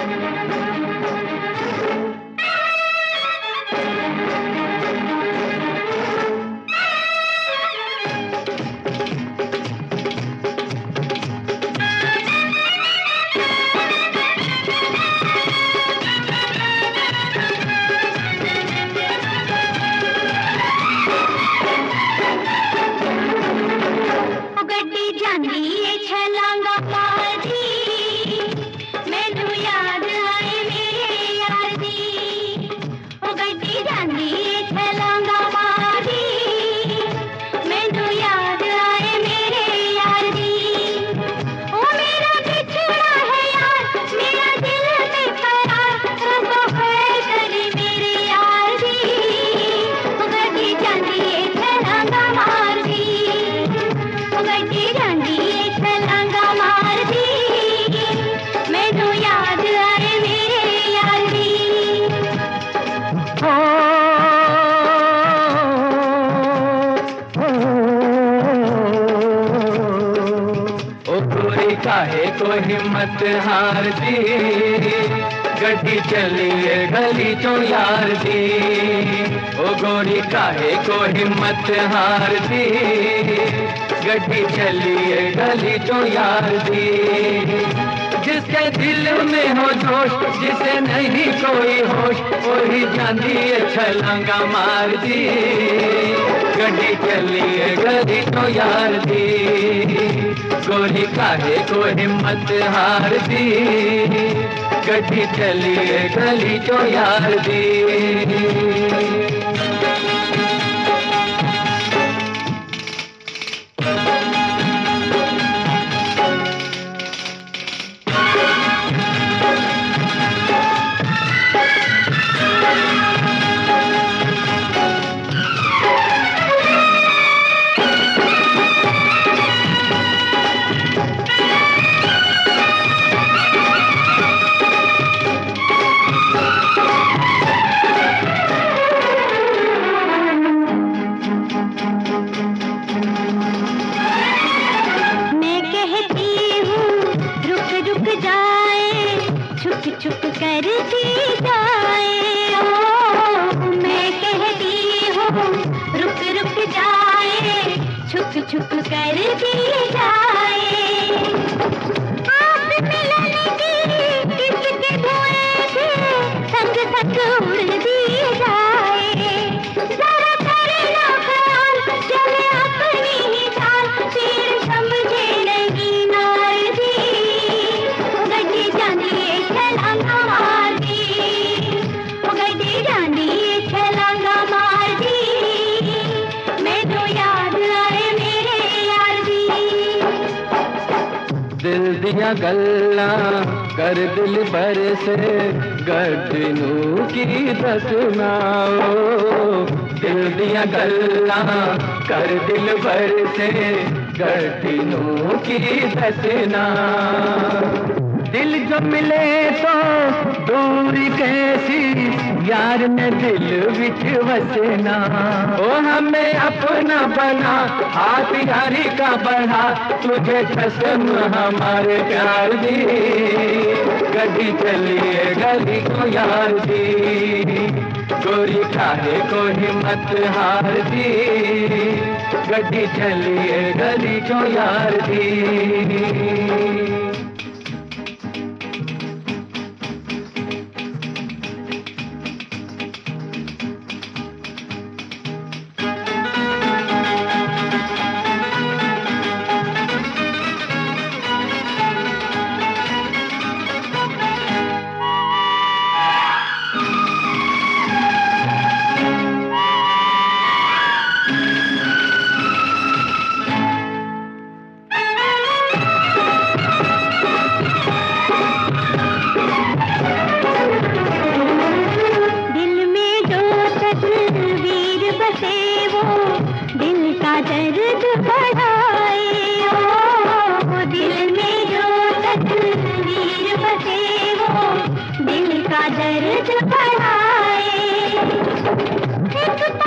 काहे को हिम्मत हार दी, गड्डी चलिए गली चो यार दी। ओ गोरी काहे को हिम्मत हार दी, गड्डी चलिए गली चो यार दी। जिसके दिल में हो जोश, जिसे नहीं कोई होश, वही जानी छलांगा मार दी। गड्डी चलिए गली चो यार दी, गोरी काहे को हिम्मत हार दी, गड्डी चलिए गली चो यार दी। चुप करती जाए, ओ मैं कहती हूँ रुक रुक जाए, छुप छुप करती जाए। आप मिलन की किसके धुएं थे, संग संग उड़ दी जाए। जरा करना ख्याल, चले अपनी ही चाल, फिर समझे नहीं नार दी। गड्डी जानी छलांगा मार दी, गड्डी जानी छलांगा मार दी। मैं तो याद आए मेरे यार दी। दिल दिया गल्ला कर दिल भर से, गड्डनू की दसना। दिल दिया गल्ला कर दिल भर से, गड्डनू की दसना। दिल जो मिले तो दूरी कैसी, यार ने दिल विच वसना। ओ हमें अपना बना, हाथ यारी का बढ़ा, तुझे कसम हमारे प्यार दी। गड्डी चलिए गली को यार दी, गोरी काहे को हिम्मत हार दी। गड्डी चलिए गली को यार दी। दर्द बढ़ाए, ओ दिल में जो तस्वीर बसे, वो दिल का दर्द बढ़ाए।